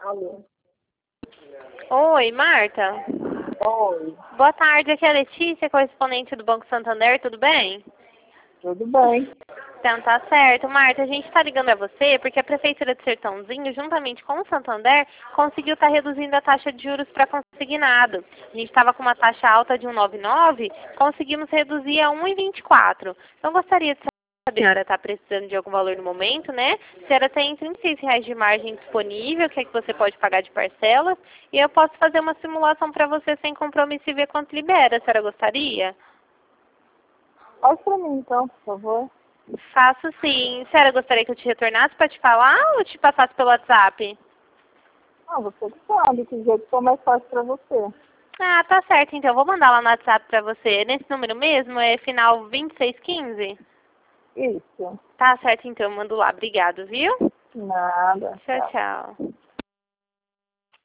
Alô? Oi, Marta. Oi, Boa tarde, aqui é a Letícia, correspondente do Banco Santander, tudo bem? tudo bem? Então tá certo. Marta, a gente está ligando a você porque a Prefeitura de Sertãozinho, juntamente com o Santander, conseguiu estar reduzindo a taxa de juros para consignado. A gente estava com uma taxa alta de 1,99, conseguimos reduzir a 1,24. Então gostaria de saber se a senhora está precisando de algum valor no momento, né? Se a senhora tem R$ 36 de margem disponível, que é que você pode pagar de parcelas, e eu posso fazer uma simulação para você sem compromisso e ver quanto libera. A senhora gostaria? Faz pra mim então, por favor. Faço sim. A senhora gostaria que eu te retornasse para te falar ou te passasse pelo WhatsApp? Ah, você que sabe, que jeito for mais fácil pra você. Ah, tá certo. Então, vou mandar lá no WhatsApp para você. Nesse número mesmo, é final 2615? Isso. Tá certo, então. Eu mando lá. Obrigado, viu? Nada. Tchau, Tá. tchau.